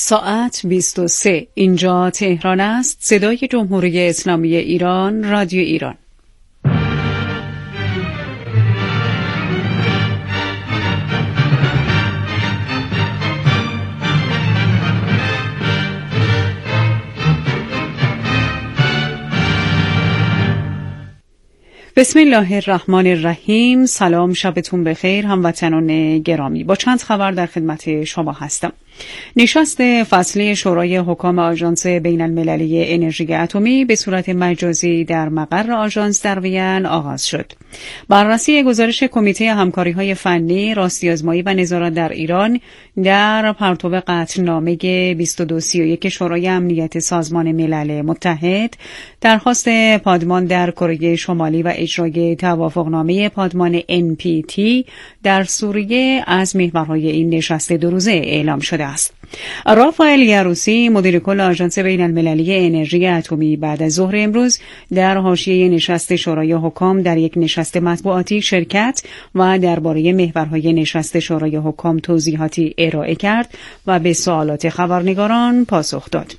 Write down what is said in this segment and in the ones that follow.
ساعت 23. اینجا تهران است. صدای جمهوری اسلامی ایران، رادیو ایران. بسم الله الرحمن الرحیم. سلام، شبتون بخیر هموطنان گرامی. با چند خبر در خدمت شما هستم. نشست فصلی شورای حکام آژانس بین المللی انرژی اتمی به صورت مجازی در مقر آژانس در وین آغاز شد. بررسی گزارش کمیته همکاری‌های فنی، راستی‌آزمایی و نظارت در ایران در پرتو قطعنامه 2231 شورای امنیت سازمان ملل متحد، درخواست پادمان در کره شمالی و اجرای توافقنامه پادمان NPT در سوریه از محورهای این نشست دو روزه اعلام شده است. رافائل یروسی، مدیر کل آژانس بین المللی انرژی اتمی، بعد از ظهر امروز در حاشیه نشست شورای حکام در یک نشست مطبوعاتی شرکت و درباره محورهای نشست شورای حکام توضیحاتی ارائه کرد و به سوالات خبرنگاران پاسخ داد.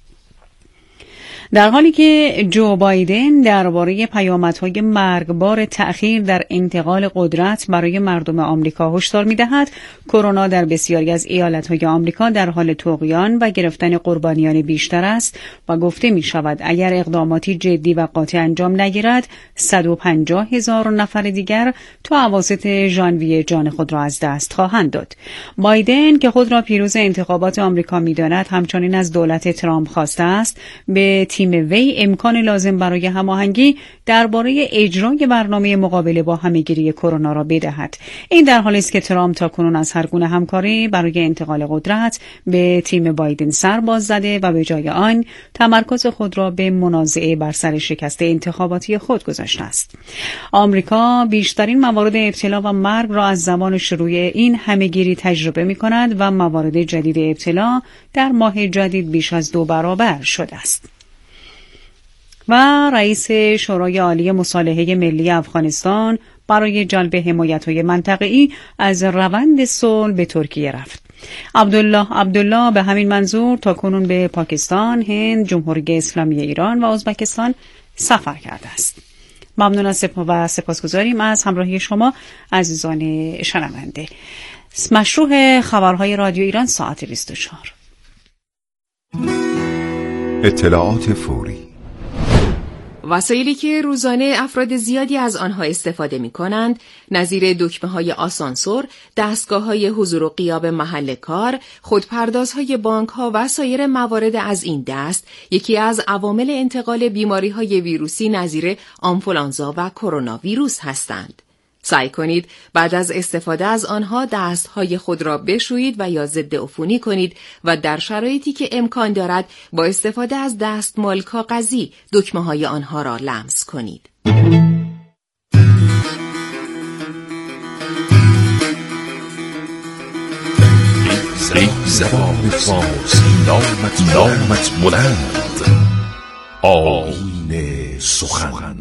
در حالی که جو بایدن درباره پیامدهای مرگبار تأخیر در انتقال قدرت برای مردم آمریکا هشدار می‌دهد، کرونا در بسیاری از ایالت‌های آمریکا در حال طغیان و گرفتن قربانیان بیشتر است و گفته می‌شود اگر اقداماتی جدی و قاطع انجام نگیرد 150,000 نفر دیگر تا اواسط ژانویه جان خود را از دست خواهند داد. بایدن که خود را پیروز انتخابات آمریکا می‌داند، همچنین از دولت ترامپ خواسته است به تیم وی امکان لازم برای هماهنگی درباره اجرای برنامه مقابله با همه‌گیری کرونا را بدهد. این در حالی است که ترامپ تاکنون از هر گونه همکاری برای انتقال قدرت به تیم بایدن سر باز زده و به جای آن تمرکز خود را به منازعه بر سر شکست انتخاباتی خود گذاشته است. آمریکا بیشترین موارد ابتلا و مرگ را از زمان شروع این همه‌گیری تجربه می‌کند و موارد جدید ابتلا در ماه جدید بیش از 2 برابر شده است. و رئیس شورای عالی مصالحه ملی افغانستان برای جلب حمایت‌های منطقه‌ای از روند صلح به ترکیه رفت. عبدالله به همین منظور تاکنون به پاکستان، هند، جمهوری اسلامی ایران و ازبکستان سفر کرده است. ممنون از سپاسگزاریم از همراهی شما عزیزان شنونده. مشروع خبرهای رادیو ایران ساعت 24. اطلاعات فوری. وسایلی که روزانه افراد زیادی از آنها استفاده می کنند، نظیر دکمه‌های آسانسور، دستگاه‌های حضور و غیاب محل کار، خودپردازهای بانک‌ها و سایر موارد از این دست، یکی از عوامل انتقال بیماری‌های ویروسی نظیر آنفولانزا و کرونا ویروس هستند. سعی کنید بعد از استفاده از آنها دستهای خود را بشویید و یا ضد عفونی کنید و در شرایطی که امکان دارد با استفاده از دستمال کاغذی دکمه‌های آنها را لمس کنید. زبان فارسی نامت بلند، آیین سخن.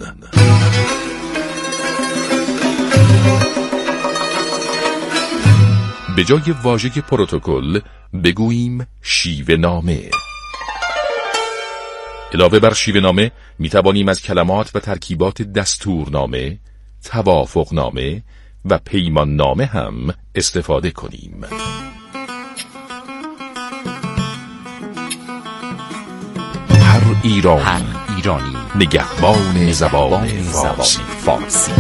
به جای واژه پروتکل بگوییم شیوه نامه. علاوه بر شیوه نامه می توانیم از کلمات و ترکیبات دستورنامه، توافقنامه و پیمان نامه هم استفاده کنیم. هر ایرانی نگهبان زبان فارسی.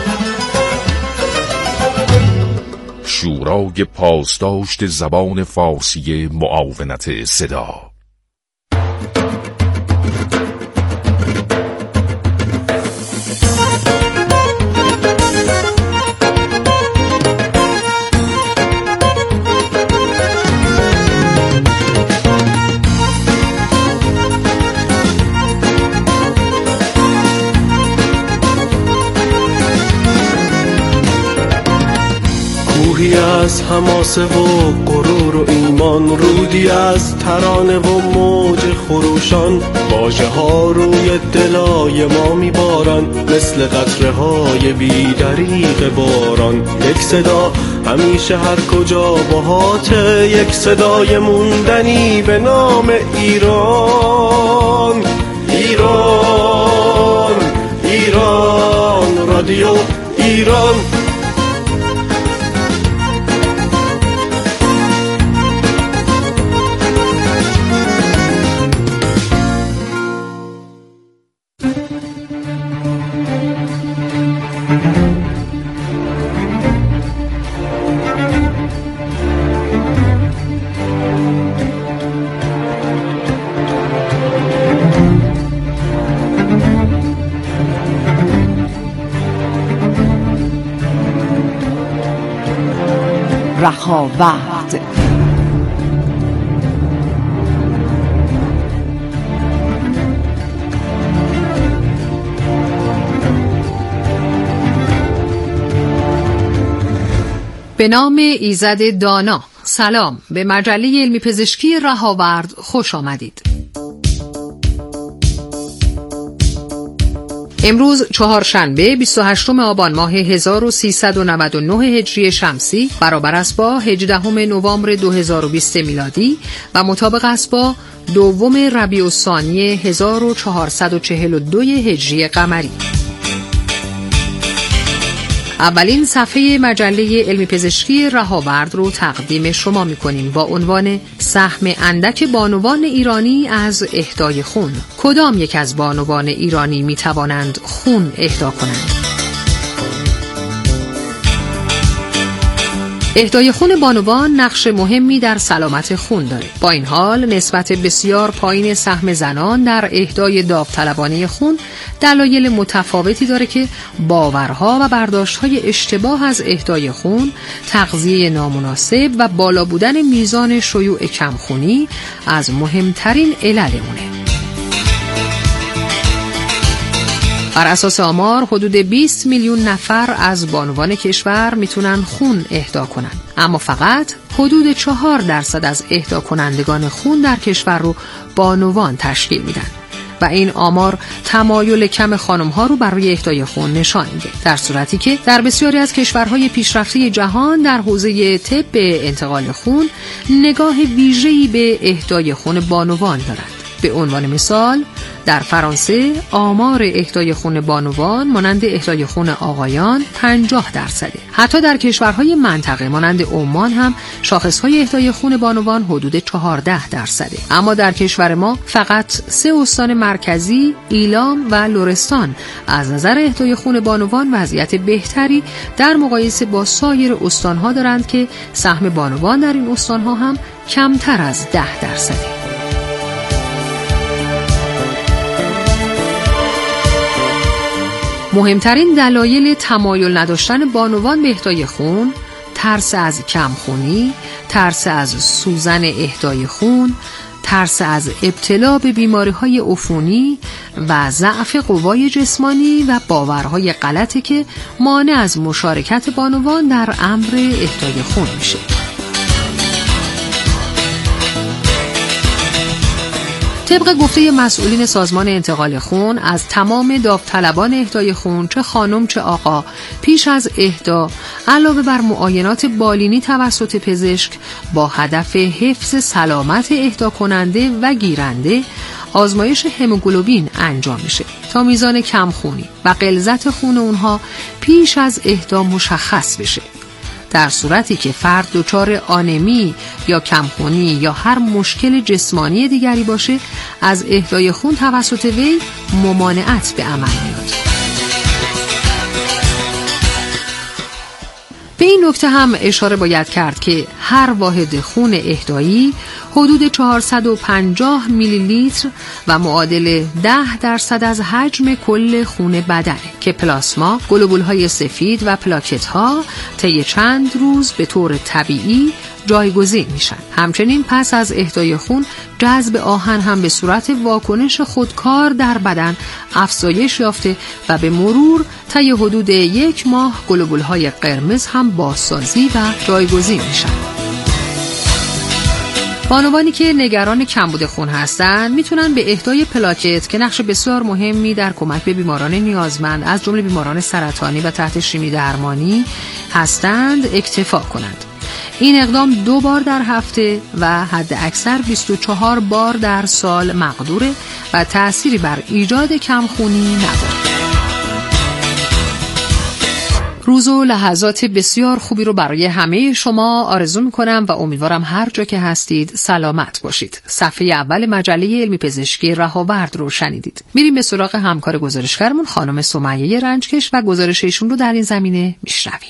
شورای پاسداشت زبان فارسی معاونت صدا. روحی از حماسه و غرور و ایمان، رودی از ترانه و موج خروشان، واژه ها روی دلای ما میبارن مثل قطره های بی دریغ باران. یک صدا همیشه هر کجا باهات یک صدای موندنی به نام ایران. ایران ایران رادیو ایران. رهاورد. به نام ایزد دانا. سلام، به مجله علمی پزشکی رهاورد خوش آمدید. امروز چهارشنبه 28 آبان ماه 1399 هجری شمسی برابر است با 18 نوامبر 2020 میلادی و مطابق است با 2 ربیع الثانی 1442 هجری قمری. اولین صفحه مجله علمی پزشکی رهاورد رو تقدیم شما می‌کنیم با عنوان سهم اندک بانوان ایرانی از اهدای خون. کدام یک از بانوان ایرانی می‌توانند خون اهدا کنند؟ اهدای خون بانوان نقش مهمی در سلامت خون داره. با این حال نسبت بسیار پایین سهم زنان در اهدای داوطلبانه خون دلایل متفاوتی داره که باورها و برداشت‌های اشتباه از اهدای خون، تغذیه نامناسب و بالا بودن میزان شیوع کمخونی از مهمترین عللمونه. بر اساس آمار حدود 20 میلیون نفر از بانوان کشور میتونن خون اهدا کنن، اما فقط حدود 4% از اهدا کنندگان خون در کشور رو بانوان تشکیل میدن و این آمار تمایل کم خانم‌ها رو برای اهدای خون نشان میده، در صورتی که در بسیاری از کشورهای پیشرفته جهان در حوزه طب انتقال خون نگاه ویژه‌ای به اهدای خون بانوان دارند. به عنوان مثال در فرانسه آمار اهدای خون بانوان مانند اهدای خون آقایان 50%. حتی در کشورهای منطقه مانند عمان هم شاخصهای اهدای خون بانوان حدود 14%. اما در کشور ما فقط 3 استان مرکزی، ایلام و لرستان از نظر اهدای خون بانوان وضعیت بهتری در مقایسه با سایر استانها دارند که سهم بانوان در این استانها هم کمتر از 10%. مهمترین دلایل تمایل نداشتن بانوان به اهدای خون، ترس از کمخونی، ترس از سوزن اهدای خون، ترس از ابتلا به بیماری‌های عفونی و ضعف قوای جسمانی و باورهای غلطی که مانع از مشارکت بانوان در امر اهدای خون میشه. طبق گفته مسئولین سازمان انتقال خون، از تمام داوطلبان اهدای خون چه خانم چه آقا پیش از اهدا علاوه بر معاینات بالینی توسط پزشک با هدف حفظ سلامت اهدا کننده و گیرنده آزمایش هموگلوبین انجام میشه تا میزان کمخونی و غلظت خون اونها پیش از اهدا مشخص بشه. در صورتی که فرد دچار آنمی یا کمخونی یا هر مشکل جسمانی دیگری باشه، از اهدای خون توسط وی ممانعت به عمل میاد. به این نکته هم اشاره باید کرد که هر واحد خون اهدایی حدود 450 میلی لیتر و معادل 10% از حجم کل خون بدنه که پلاسما، گلوبول‌های سفید و پلاکت‌ها طی چند روز به طور طبیعی جایگزین میشن. همچنین پس از اهدای خون جذب آهن هم به صورت واکنش خودکار در بدن افزایش یافته و به مرور طی حدود 1 ماه گلوبول‌های قرمز هم بازسازی و جایگزین میشن. بانوانی که نگران کمبود خون هستند میتونن به اهدای پلاکت که نقش بسیار مهمی در کمک به بیماران نیازمند از جمله بیماران سرطانی و تحت شیمی درمانی، هستند اکتفا کنند. این اقدام 2 بار در هفته و حد اکثر 24 بار در سال مقدوره و تأثیری بر ایجاد کمخونی نداره. روز و لحظات بسیار خوبی رو برای همه شما آرزو میکنم و امیدوارم هر جا که هستید سلامت باشید. صفحه اول مجله علمی پزشکی رهاورد رو شنیدید. میریم به سراغ همکار گزارشگرمون خانم سمیه رنجکش و گزارش ایشون رو در این زمینه میشنویم.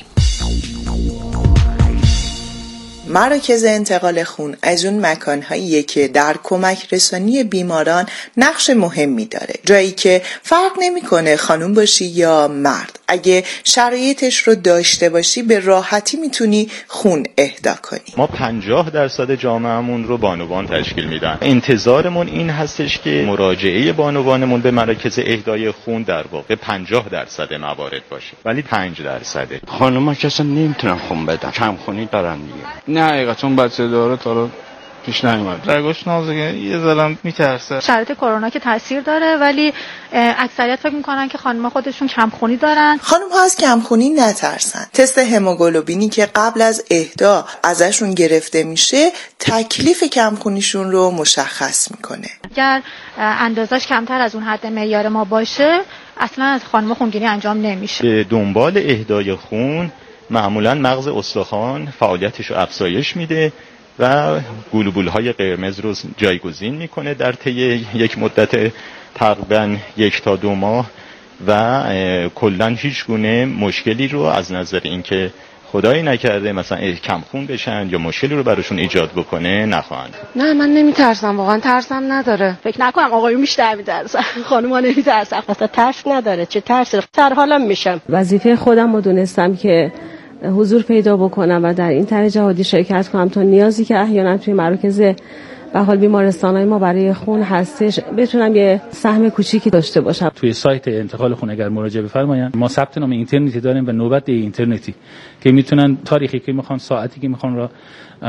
مراکز انتقال خون از اون مکانهاییه که در کمک رسانی بیماران نقش مهمی داره، جایی که فرق نمیکنه خانم باشی یا مرد. اگه شرایطش رو داشته باشی به راحتی میتونی خون اهدا کنی. ما 50% جامعهمون رو بانوان تشکیل میدن. انتظارمون این هستش که مراجعه بانوانمون به مراکز اهدای خون در واقع 50% موارد باشه، ولی 5%. خانوما کسا نمیتونن خون بدن، کمخونی دارن دیگه. نه حقیقتا بچه داره تا رو پیش نیومد. رگاش نازکه، یه ذره میترسه. شرایط کرونا که تاثیر داره، ولی اکثریت فکر میکنن که خانم‌ها خودشون کمخونی دارن. خانم‌ها از کمخونی نترسن. تست هموگلوبینی که قبل از اهدا ازشون گرفته میشه تکلیف کمخونیشون رو مشخص میکنه. اگر اندازش کمتر از اون حد معیار ما باشه اصلا از خانم‌ها خونگیری انجام نمیشه. به دنبال اهدای خون معمولا مغز استخوان فعالیتش رو افزایش میده و گلوبول‌های قرمز رو جایگزین میکنه در طی یک مدت تقریباً 1 تا 2 ماه و کلاً هیچ گونه مشکلی رو از نظر اینکه خدایی نکرده مثلا کمخون بشن یا مشکلی رو براشون ایجاد بکنه نخواهند. نه من نمیترسم، واقعا ترسم نداره. فکر نکنم آقایون بیشتر میترسن، خانوما نمیترسن. اصلا ترس نداره، چه ترسی، سر حالم میشم. وظیفه خودم رو دونستم که حضور پیدا بکنم و در این طرح جهادی شرکت کنم تا نیازی که احیانا توی مراکز به حال بیمارستان‌های ما برای خون هستش بتونم یه سهم کوچیکی داشته باشم. توی سایت انتقال خون اگر مراجعه بفرمایید ما ثبت نام اینترنتی داریم و نوبت اینترنتی که میتونن تاریخی که میخوان، ساعتی که میخوان را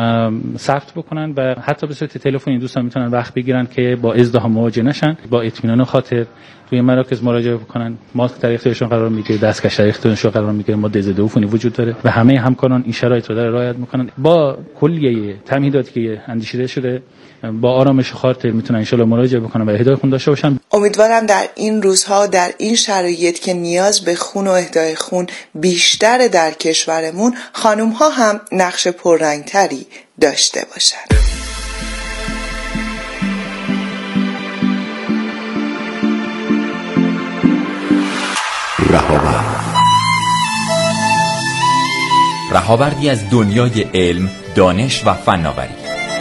ثبت بکنن و حتی به صورت تلفنی دوستان میتونن وقت بگیرن که با ازدحام مواجه نشن، با اطمینان خاطر توی مراکز مراجعه بکنن. ما در اختیارشون قرار میگیره، دستکش در اختیارشون قرار میگیره، ما دزد عفونی وجود داره و همه همکاران این شرایط رو در رعایت میکنن. با کلیه تمهیداتی که اندیشیده شده با آرامش خاطر میتونن ان شاء الله مراجعه بکنن و اهدای خون داشته باشن. امیدوارم در این روزها، در این شرایط که نیاز به خون و اهدای خون بیشتر در کشورمون، خانم‌ها هم نقش پررنگتری داشته باشند. رهاوردی از دنیای علم، دانش و فناوری.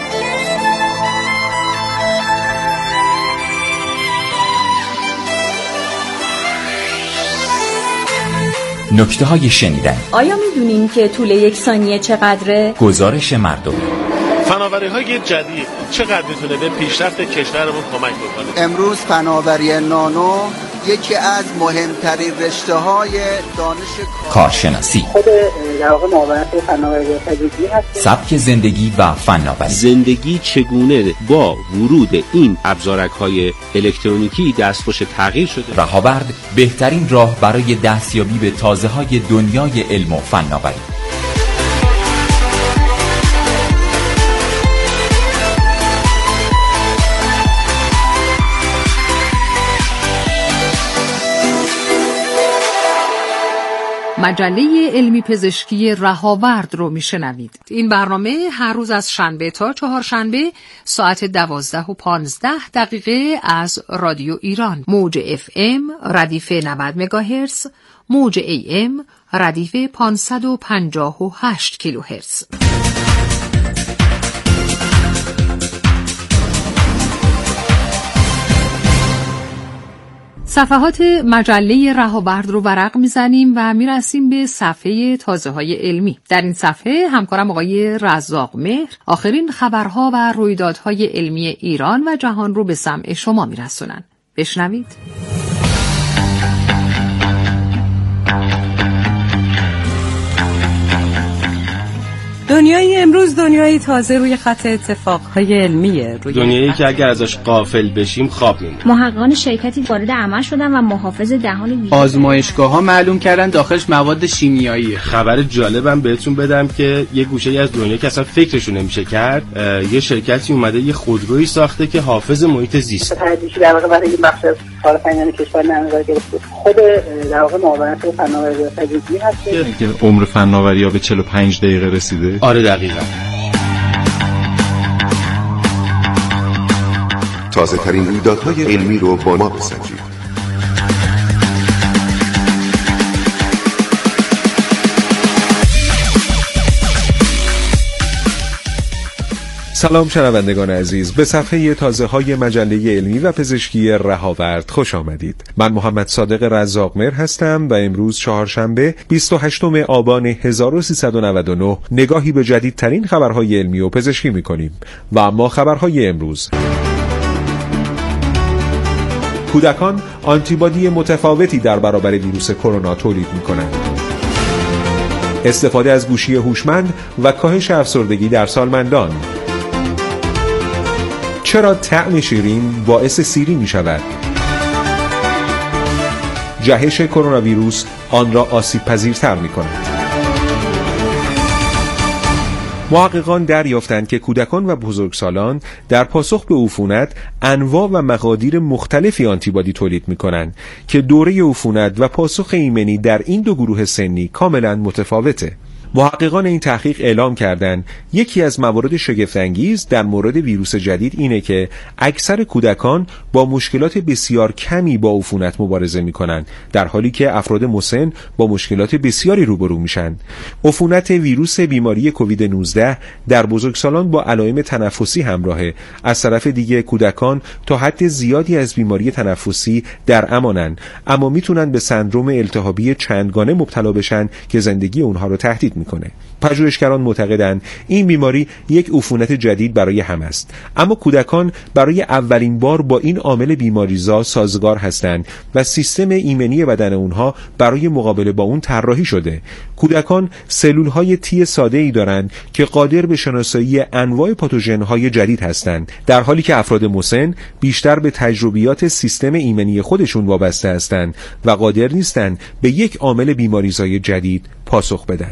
نکته‌های شنیدنی. آیا می‌دونین که طول 1 ثانیه چقدره؟ گزارش مردمی. فناوری‌های جدید چقدر میتونه به پیشرفت کشورمون کمک بکنه؟ امروز فناوری نانو یکی از مهمترین رشته‌های دانش کارشناسی، خود در واقع معاونت فناوری تجدیدی هست. سبک زندگی و فناوری. زندگی چگونه با ورود این ابزارک‌های الکترونیکی دستخوش تغییر شده. رهاورد بهترین راه برای دستیابی به تازه‌های دنیای علم و فناوری. مجله علمی پزشکی رهاورد رو میشنوید. این برنامه هر روز از شنبه تا چهارشنبه ساعت 12:15 از رادیو ایران، موج FM ردیف 90 مگاهرتز، موج AM ردیف 558 کیلوهرتز. صفحات مجله رهاورد رو ورق میزنیم و میرسیم به صفحه تازه‌های علمی. در این صفحه همکارم آقای رزاق مهر آخرین خبرها و رویدادهای علمی ایران و جهان رو به سمع شما میرسونن. بشنوید. دنیای امروز دنیای تازه روی خط اتفاقهای علمیه، دنیایی که اگر ازش غافل بشیم خواب می‌بینیم. محققان شرکتی وارد عمل شدن و محافظ دهان آزمایشگاه‌ها معلوم کردن داخلش مواد شیمیاییه. خبر جالبم بهتون بدم که یه گوشه‌ای از دنیا که اصلا فکرشو نمیشه کرد، یه شرکتی اومده یه خودرویی ساخته که حافظ محیط زیست. تدریجی در واقع برای بخش از کارآفرینان کشور نظر گرفته. خود در واقع معاونت فناوری و تجهیزی هست که عمر فناوری‌ها به 45 دقیقه رسیده. آره دقیقاً. تازه ترین رویدادهای علمی رو با ما بسنجید. سلام شنوندگان عزیز، به صفحه تازه‌های مجله علمی و پزشکی رهاورد خوش آمدید. من محمد صادق رزاق‌مهر هستم و امروز چهارشنبه 28 آبان 1399 نگاهی به جدیدترین خبرهای علمی و پزشکی می‌کنیم. و اما خبرهای امروز: کودکان آنتیبادی متفاوتی در برابر ویروس کرونا تولید می‌کنند. استفاده از گوشی هوشمند و کاهش افسردگی در سالمندان. چرا طعم شیرین باعث سیری می شود؟ جهش کرونا ویروس آن را آسیب پذیرتر می کند. محققان دریافتند که کودکان و بزرگسالان در پاسخ به عفونت انواع و مقادیر مختلفی آنتیبادی تولید می کنند که دوره عفونت و پاسخ ایمنی در این دو گروه سنی کاملا متفاوته. محققان این تحقیق اعلام کردند یکی از موارد شگفت‌انگیز در مورد ویروس جدید اینه که اکثر کودکان با مشکلات بسیار کمی با عفونت مبارزه می‌کنند، در حالی که افراد مسن با مشکلات بسیاری روبرو میشن. عفونت ویروس بیماری کووید 19 در بزرگسالان با علائم تنفسی همراهه. از طرف دیگه کودکان تا حد زیادی از بیماری تنفسی در امانن، اما میتونن به سندرم التهابی چندگانه مبتلا بشن که زندگی اونها رو تهدید میکنه. پژوهشگران معتقدند این بیماری یک عفونت جدید برای همه است، اما کودکان برای اولین بار با این عامل بیماریزا سازگار هستند و سیستم ایمنی بدن اونها برای مقابله با اون طراحی شده. کودکان سلول‌های تی ساده‌ای دارند که قادر به شناسایی انواع پاتوژن‌های جدید هستند، در حالی که افراد مسن بیشتر به تجربیات سیستم ایمنی خودشون وابسته هستند و قادر نیستند به یک عامل بیماریزای جدید پاسخ بدن.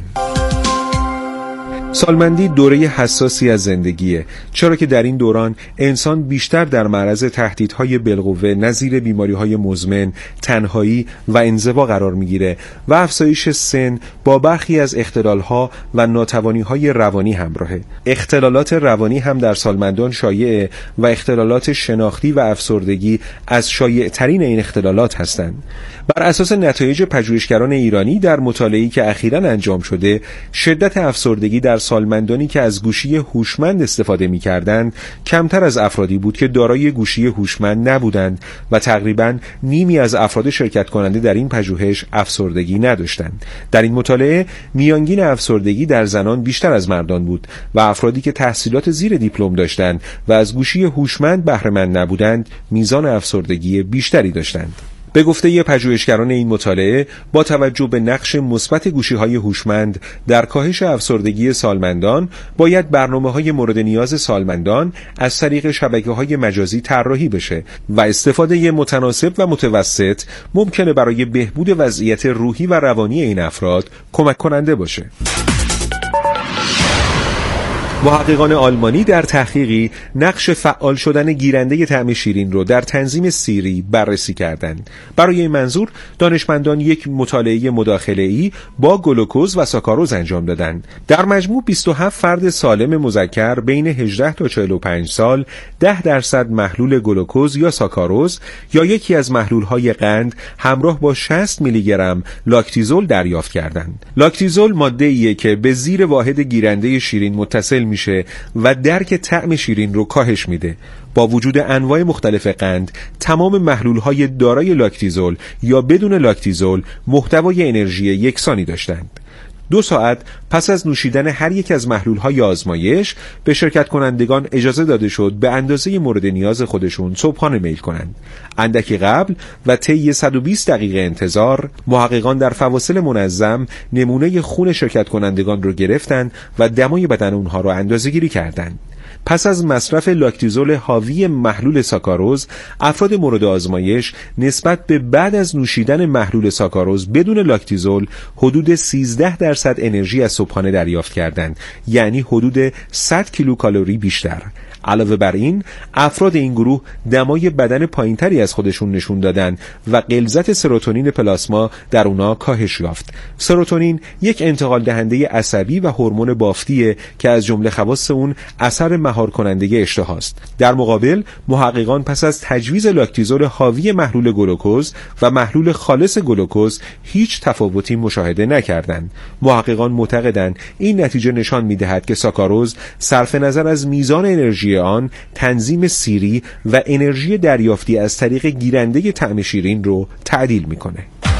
سالمندی دوره حساسی از زندگیه، چرا که در این دوران انسان بیشتر در معرض تهدیدهای بالقوه نظیر بیماریهای مزمن، تنهایی و انزوا قرار میگیره و افزایش سن با برخی از اختلالها و ناتوانیهای روانی همراهه. اختلالات روانی هم در سالمندان شایعه و اختلالات شناختی و افسردگی از شایع‌ترین این اختلالات هستند. بر اساس نتایج پژوهشگران ایرانی در مطالعه‌ای که اخیراً انجام شده، شدت افسردگی در سالمندانی که از گوشی هوشمند استفاده می‌کردند کمتر از افرادی بود که دارای گوشی هوشمند نبودند و تقریباً نیمی از افراد شرکت کننده در این پژوهش افسردگی نداشتند. در این مطالعه میانگین افسردگی در زنان بیشتر از مردان بود و افرادی که تحصیلات زیر دیپلم داشتند و از گوشی هوشمند بهره مند نبودند میزان افسردگی بیشتری داشتند. به گفته پژوهشگران این مطالعه، با توجه به نقش مثبت گوشی‌های هوشمند در کاهش افسردگی سالمندان، باید برنامه‌های مورد نیاز سالمندان از طریق شبکه‌های مجازی طراحی بشه و استفاده متناسب و متوسط ممکنه برای بهبود وضعیت روحی و روانی این افراد کمک کننده باشه. محققان آلمانی در تحقیقی نقش فعال شدن گیرنده طعم شیرین رو در تنظیم سیری بررسی کردند. برای این منظور دانشمندان یک مطالعه مداخله‌ای با گلوکوز و ساکاروز انجام دادند. در مجموع 27 فرد سالم مذکر بین 18 تا 45 سال 10% محلول گلوکوز یا ساکاروز یا یکی از محلول‌های قند همراه با 60 میلی گرم لاکتیزول دریافت کردند. لاکتیزول ماده‌ایه که به زیر واحد گیرنده شیرین متصل میشه و درک طعم شیرین رو کاهش میده. با وجود انواع مختلف قند، تمام محلول‌های دارای لاکتیزول یا بدون لاکتیزول محتوای انرژی یکسانی داشتند. 2 ساعت پس از نوشیدن هر یک از محلول‌های آزمایش به شرکت کنندگان اجازه داده شد به اندازه مورد نیاز خودشون صبحانه میل کنند. اندکی قبل و طی 120 دقیقه انتظار، محققان در فواصل منظم نمونه خون شرکت کنندگان رو گرفتند و دمای بدن اونها رو اندازه‌گیری کردند. پس از مصرف لاکتیزول حاوی محلول ساکاروز، افراد مورد آزمایش نسبت به بعد از نوشیدن محلول ساکاروز بدون لاکتیزول حدود 13% انرژی از صبحانه دریافت کردند، یعنی حدود 100 کیلوکالری بیشتر. علاوه بر این، افراد این گروه دمای بدن پایینتری از خودشون نشون دادن و غلظت سروتونین پلاسما در اونا کاهش یافت. سروتونین یک انتقال دهنده عصبی و هورمون بافتیه که از جمله خواص اون اثر مهار کننده اشتها است. در مقابل، محققان پس از تجویز لاکتیزول حاوی محلول گلوکوز و محلول خالص گلوکوز هیچ تفاوتی مشاهده نکردند. محققان معتقدند این نتیجه نشان می‌دهد که ساکاروز صرف نظر از میزان انرژی آن، تنظیم سیری و انرژی دریافتی از طریق گیرنده طعم شیرین رو تعدیل میکنه.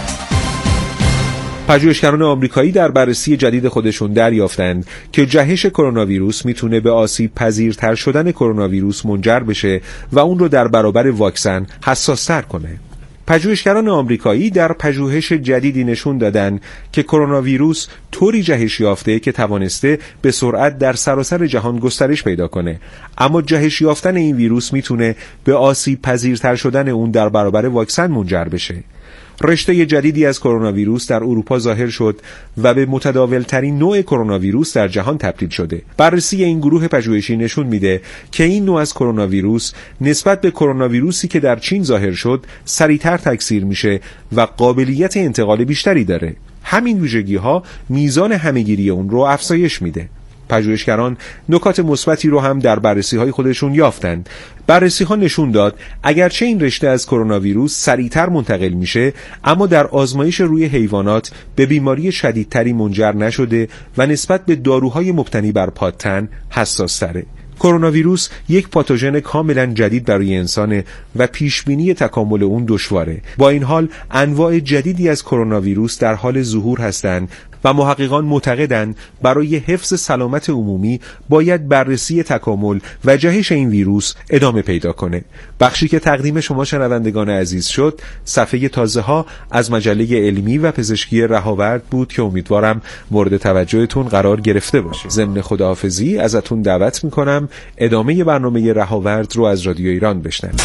پژوهشگران آمریکایی در بررسی جدید خودشون دریافتند که جهش کرونا ویروس میتونه به آسیب پذیرتر شدن کرونا ویروس منجر بشه و اون رو در برابر واکسن حساس‌تر کنه. پژوهشگران آمریکایی در پژوهش جدیدی نشون دادن که کرونا ویروس طوری جهش یافته که توانسته به سرعت در سراسر جهان گسترش پیدا کنه، اما جهش یافتن این ویروس میتونه به آسیب پذیرتر شدن اون در برابر واکسن منجر بشه. رشته جدیدی از کرونا ویروس در اروپا ظاهر شد و به متداول ترین نوع کرونا ویروس در جهان تبدیل شده. بررسی این گروه پژوهشی نشون میده که این نوع از کرونا ویروس نسبت به کرونا ویروسی که در چین ظاهر شد سریعتر تکثیر میشه و قابلیت انتقال بیشتری داره. همین ویژگی‌ها میزان همه‌گیری اون رو افزایش میده. پژوهشگران نکات مثبتی رو هم در بررسی‌های خودشون یافتند. بررسی‌ها نشون داد اگرچه این رشته از کرونا ویروس سریعتر منتقل میشه، اما در آزمایش روی حیوانات به بیماری شدیدتری منجر نشده و نسبت به داروهای مبتنی بر پادتن حساس‌تره. کرونا ویروس یک پاتوژن کاملا جدید برای انسانه و پیشبینی تکامل اون دشواره. با این حال انواع جدیدی از کرونا ویروس در حال ظهور هستند و محققان معتقدند برای حفظ سلامت عمومی باید بررسی تکامل و جهش این ویروس ادامه پیدا کنه. بخشی که تقدیم شما شنوندگان عزیز شد صفحه تازه‌ها از مجله علمی و پزشکی رهاورد بود که امیدوارم مورد توجهتون قرار گرفته باشه. ضمن خداحافظی ازتون دعوت میکنم ادامه برنامه رهاورد رو از رادیو ایران بشنوید.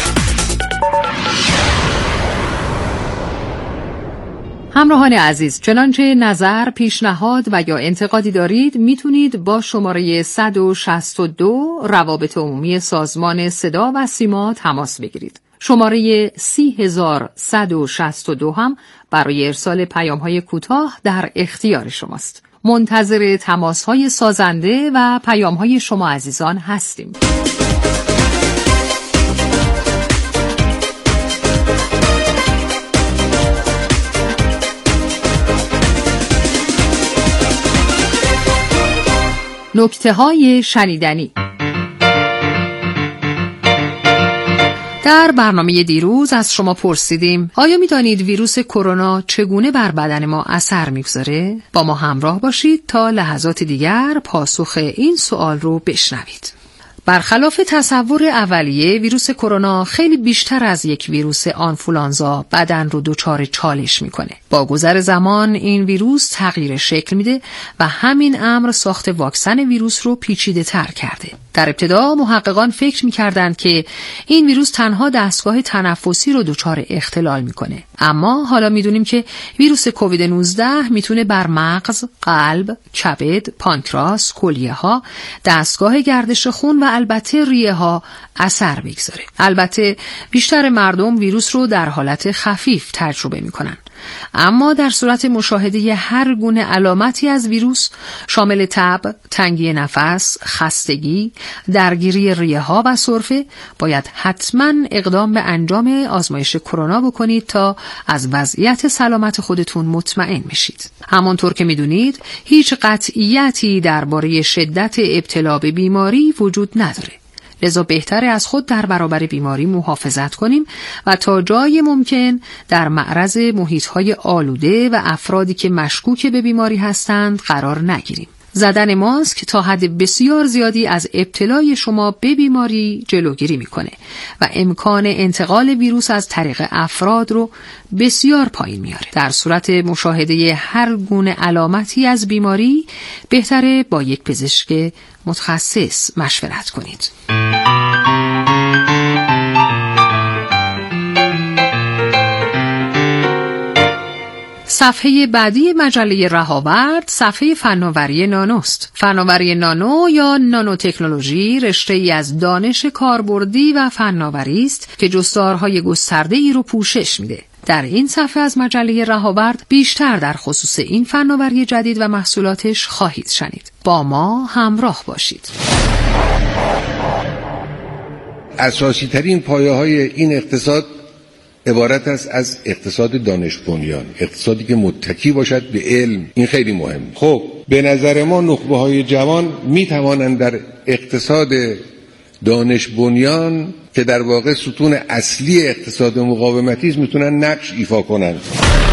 همراهان عزیز، چنانچه نظر، پیشنهاد و یا انتقادی دارید میتونید با شماره 162 روابط عمومی سازمان صدا و سیما تماس بگیرید. شماره 30162 هم برای ارسال پیام‌های کوتاه در اختیار شماست. منتظر تماس‌های سازنده و پیام‌های شما عزیزان هستیم. نکته‌های شنیدنی. در برنامه دیروز از شما پرسیدیم آیا می‌دانید ویروس کرونا چگونه بر بدن ما اثر می‌گذاره؟ با ما همراه باشید تا لحظات دیگر پاسخ این سوال رو بشنوید. برخلاف تصور اولیه، ویروس کرونا خیلی بیشتر از یک ویروس آنفولانزا بدن رو دچار چالش میکنه. با گذر زمان این ویروس تغییر شکل میده و همین امر ساخت واکسن ویروس رو پیچیده تر کرده. در ابتدا محققان فکر میکردند که این ویروس تنها دستگاه تنفسی رو دچار اختلال میکنه. اما حالا میدونیم که ویروس کووید 19 میتونه بر مغز، قلب، کبد، پانکراس، کلیه ها، دستگاه گردش خون و البته ریه ها اثر بگذاره. البته بیشتر مردم ویروس رو در حالت خفیف تجربه میکنن. اما در صورت مشاهده هر گونه علامتی از ویروس شامل تب، تنگی نفس، خستگی، درگیری ریه ها و سرفه باید حتما اقدام به انجام آزمایش کرونا بکنید تا از وضعیت سلامت خودتون مطمئن بشید. همانطور که میدونید هیچ قطعیتی درباره شدت ابتلا به بیماری وجود نداره. لذا بهتره از خود در برابر بیماری محافظت کنیم و تا جای ممکن در معرض محیط‌های آلوده و افرادی که مشکوک به بیماری هستند قرار نگیریم. زدن ماسک تا حد بسیار زیادی از ابتلای شما به بیماری جلوگیری میکنه و امکان انتقال ویروس از طریق افراد رو بسیار پایین میاره. در صورت مشاهده هر گونه علامتی از بیماری بهتره با یک پزشک متخصص مشورت کنید. صفحه بعدی مجله رهاورد صفحه فناوری نانوست. فناوری نانو یا نانو تکنولوژی رشته‌ای از دانش کاربردی و فناوری است که جستارهای گسترده‌ای رو پوشش میده. در این صفحه از مجله رهاورد بیشتر در خصوص این فناوری جدید و محصولاتش خواهید شنید. با ما همراه باشید. اساسی ترین پایه های این اقتصاد عبارت است از اقتصاد دانش بنیان، اقتصادی که متکی باشد به علم. این خیلی مهم. خب به نظر ما نخبه های جوان می توانند در اقتصاد دانش بنیان که در واقع ستون اصلی اقتصاد مقاومتی است میتونن نقش ایفا کنند.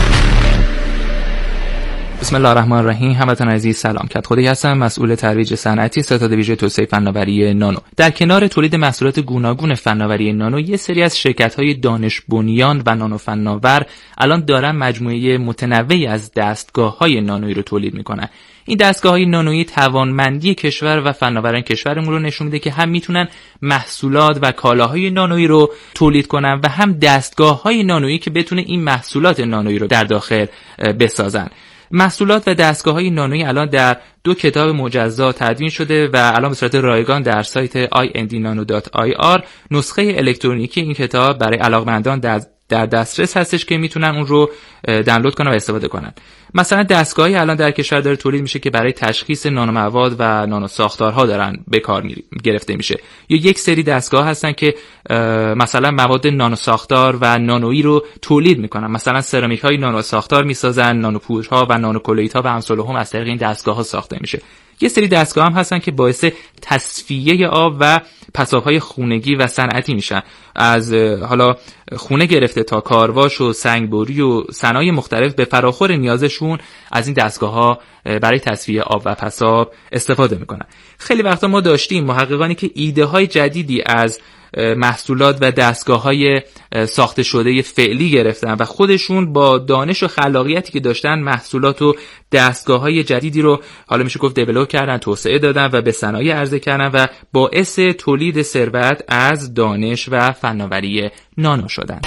بسم الله الرحمن الرحیم. هموطنان عزیز سلام. کدخدایی هستم، مسئول ترویج صنعتی ستاد ویژه توسعه فناوری نانو. در کنار تولید محصولات گوناگون فناوری نانو، یه سری از شرکت‌های دانش بنیان و نانو فناور الان دارن مجموعه متنوعی از دستگاه‌های نانویی رو تولید می‌کنن. این دستگاه‌های نانویی توانمندی کشور و فناوران کشورمون رو نشون میده که هم میتونن محصولات و کالاهای نانویی رو تولید کنن و هم دستگاه‌های نانویی که بتونه این محصولات نانویی رو در داخل بسازن. محصولات و دستگاه‌های نانویی الان در 2 کتاب مجزا تدوین شده و الان به صورت رایگان در سایت indnano.ir نسخه الکترونیکی این کتاب برای علاقمندان در دسترس هستش که میتونن اون رو دانلود کنن و استفاده کنن. مثلا دستگاهی الان در کشور داره تولید میشه که برای تشخیص نانومواد و نانوساختارها دارن به کار گرفته میشه. یا یک سری دستگاه هستن که مثلا مواد نانوساختار و نانویی رو تولید میکنن، مثلا سرامیک های نانوساختار میسازن، نانوپودرها و نانوکلوئیدها و امثال هم از طریق این دستگاه ها ساخته میشه. یه سری دستگاه هم هستن که باعث تصفیه آب و پساب‌های خونگی و صنعتی میشن، از حالا خونه گرفته تا کارواش و سنگبری و صنایع مختلف به فراخور نیازشون از این دستگاه‌ها برای تصفیه آب و پساب استفاده میکنن. خیلی وقتا ما داشتیم محققانی که ایده‌های جدیدی از محصولات و دستگاه‌های ساخته شده فعلی گرفتن و خودشون با دانش و خلاقیتی که داشتن محصولات و دستگاه‌های جدیدی رو حالا میشه گفت دیولپ کردن، توسعه دادن و به صنایع عرضه کردن و باعث تولید ثروت از دانش و فناوری نانو شدن.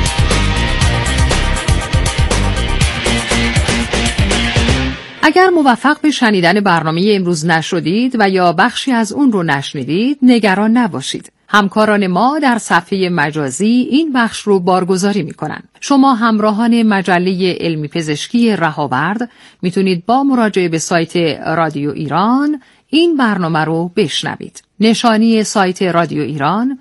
اگر موفق به شنیدن برنامه امروز نشدید و یا بخشی از اون رو نشنیدید، نگران نباشید. همکاران ما در صفحه مجازی این بخش رو بارگذاری میکنن. شما همراهان مجله علمی پزشکی رهاورد میتونید با مراجعه به سایت رادیو ایران این برنامه رو بشنوید. نشانی سایت رادیو ایران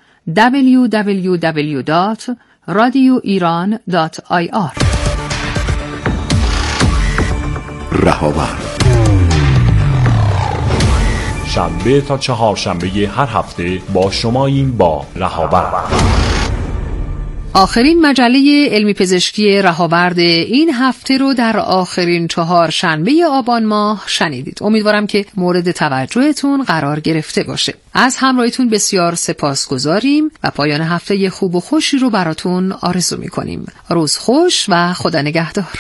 www.radioiran.ir. رهاورد شنبه تا چهارشنبه هر هفته با شماییم با رهاورد. آخرین مجله علمی پزشکی رهاورد این هفته رو در آخرین 4 شنبه آبان ماه شنیدید. امیدوارم که مورد توجهتون قرار گرفته باشه. از همراهیتون بسیار سپاسگزاریم و پایان هفته خوب و خوشی رو براتون آرزو می‌کنیم. روز خوش و خدا نگهدار.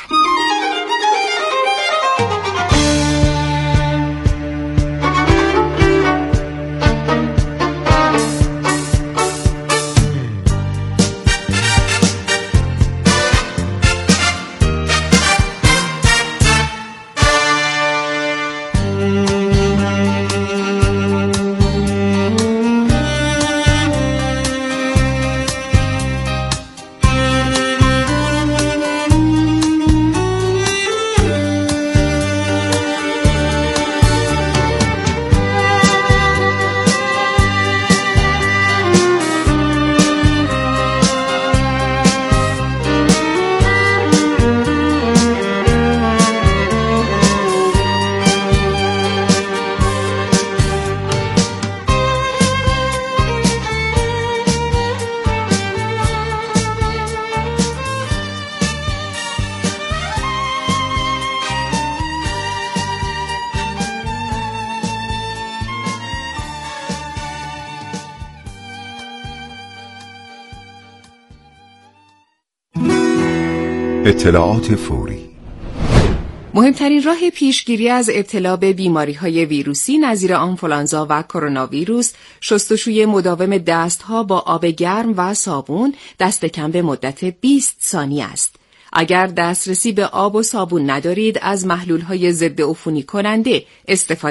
اطلاعات فوری. مهمترین راه پیشگیری از ابتلا به بیماری‌های ویروسی نظیر آنفولانزا و کرونا ویروس، شستشوی مداوم دست‌ها با آب گرم و صابون دست کم به مدت 20 ثانیه است. اگر دسترسی به آب و صابون ندارید، از محلول‌های ضد عفونی کننده استفاده